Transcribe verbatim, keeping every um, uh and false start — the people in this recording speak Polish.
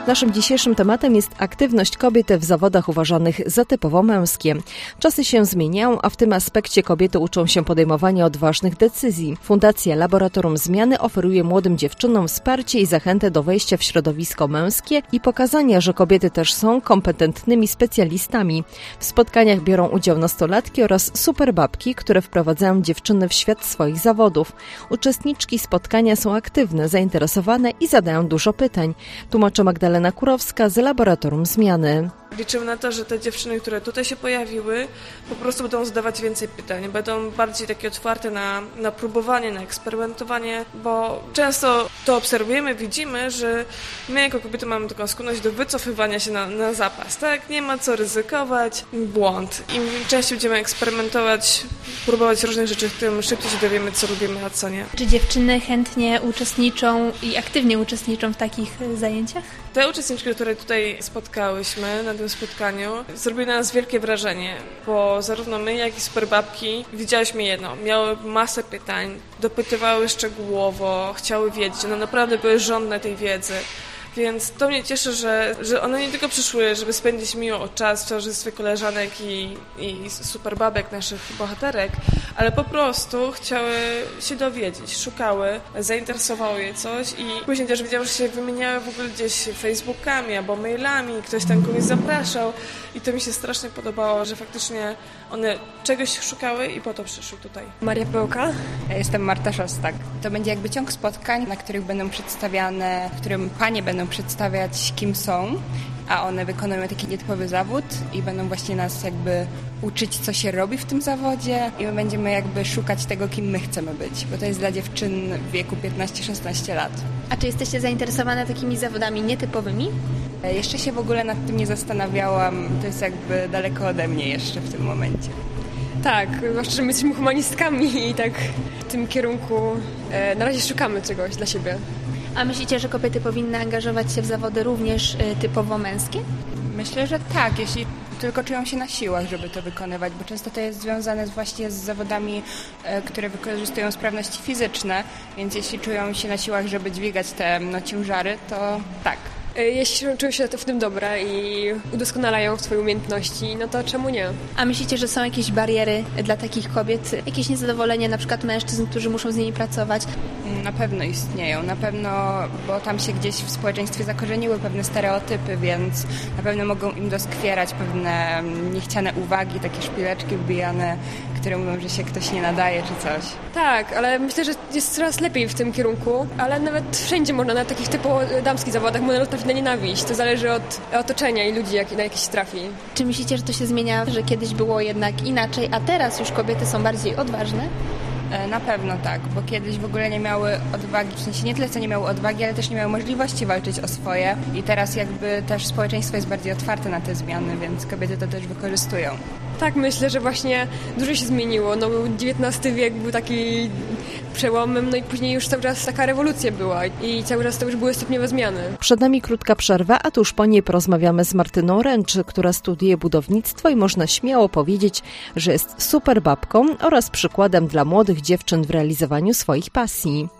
Naszym dzisiejszym tematem jest aktywność kobiet w zawodach uważanych za typowo męskie. Czasy się zmieniają, a w tym aspekcie kobiety uczą się podejmowania odważnych decyzji. Fundacja Laboratorium Zmiany oferuje młodym dziewczynom wsparcie i zachętę do wejścia w środowisko męskie i pokazania, że kobiety też są kompetentnymi specjalistami. W spotkaniach biorą udział nastolatki oraz superbabki, które wprowadzają dziewczyny w świat swoich zawodów. Uczestniczki spotkania są aktywne, zainteresowane i zadają dużo pytań. Tłumaczy Magdalena Kurowska z Laboratorium Zmiany. Liczymy na to, że te dziewczyny, które tutaj się pojawiły, po prostu będą zadawać więcej pytań, będą bardziej takie otwarte na, na próbowanie, na eksperymentowanie, bo często to obserwujemy, widzimy, że my jako kobiety mamy taką skłonność do wycofywania się na, na zapas, tak? Nie ma co ryzykować, błąd. Im częściej będziemy eksperymentować, próbować różnych rzeczy, tym szybciej się dowiemy, co lubimy, a co nie. Czy dziewczyny chętnie uczestniczą i aktywnie uczestniczą w takich zajęciach? Te uczestniczki, które tutaj spotkałyśmy na tym spotkaniu, zrobiły na nas wielkie wrażenie, bo zarówno my, jak i superbabki widziałyśmy jedno, miały masę pytań, dopytywały szczegółowo, chciały wiedzieć, one naprawdę były żądne tej wiedzy. Więc to mnie cieszy, że, że one nie tylko przyszły, żeby spędzić miło czas w towarzystwie koleżanek i, i superbabek, naszych bohaterek, ale po prostu chciały się dowiedzieć, szukały, zainteresowało je coś i później też widziały, że się wymieniały w ogóle gdzieś facebookami albo mailami, ktoś tam kogoś zapraszał i to mi się strasznie podobało, że faktycznie one czegoś szukały i po to przyszły tutaj. Maria Pełka. Ja jestem Marta Szostak. To będzie jakby ciąg spotkań, na których będą przedstawiane, w którym panie będą przedstawiać, kim są, a one wykonują taki nietypowy zawód i będą właśnie nas jakby uczyć, co się robi w tym zawodzie i my będziemy jakby szukać tego, kim my chcemy być, bo to jest dla dziewczyn w wieku piętnaście szesnaście lat. A czy jesteście zainteresowane takimi zawodami nietypowymi? Jeszcze się w ogóle nad tym nie zastanawiałam, to jest jakby daleko ode mnie jeszcze w tym momencie. Tak, zwłaszcza, że my jesteśmy humanistkami i tak w tym kierunku e, na razie szukamy czegoś dla siebie. A myślicie, że kobiety powinny angażować się w zawody również y, typowo męskie? Myślę, że tak, jeśli tylko czują się na siłach, żeby to wykonywać, bo często to jest związane właśnie z zawodami, e, które wykorzystują sprawności fizyczne, więc jeśli czują się na siłach, żeby dźwigać te no, ciężary, to tak. Jeśli czują się w tym dobre i udoskonalają swoje umiejętności, no to czemu nie? A myślicie, że są jakieś bariery dla takich kobiet? Jakieś niezadowolenie na przykład mężczyzn, którzy muszą z nimi pracować? Na pewno istnieją, na pewno, bo tam się gdzieś w społeczeństwie zakorzeniły pewne stereotypy, więc na pewno mogą im doskwierać pewne niechciane uwagi, takie szpileczki wbijane, które mówią, że się ktoś nie nadaje czy coś. Tak, ale myślę, że jest coraz lepiej w tym kierunku, ale nawet wszędzie można, na takich typowo damskich zawodach można natrafić na nienawiść. To zależy od otoczenia i ludzi, jak, na jakieś trafi. Czy myślicie, że to się zmienia, że kiedyś było jednak inaczej, a teraz już kobiety są bardziej odważne? Na pewno tak, bo kiedyś w ogóle nie miały odwagi, w sensie nie tyle co nie miały odwagi, ale też nie miały możliwości walczyć o swoje i teraz jakby też społeczeństwo jest bardziej otwarte na te zmiany, więc kobiety to też wykorzystują. Tak, myślę, że właśnie dużo się zmieniło. No, dziewiętnasty wiek był taki przełomem, no i później już cały czas taka rewolucja była i cały czas to już były stopniowe zmiany. Przed nami krótka przerwa, a tuż po niej porozmawiamy z Martyną Ręcz, która studiuje budownictwo i można śmiało powiedzieć, że jest super babką oraz przykładem dla młodych dziewczyn w realizowaniu swoich pasji.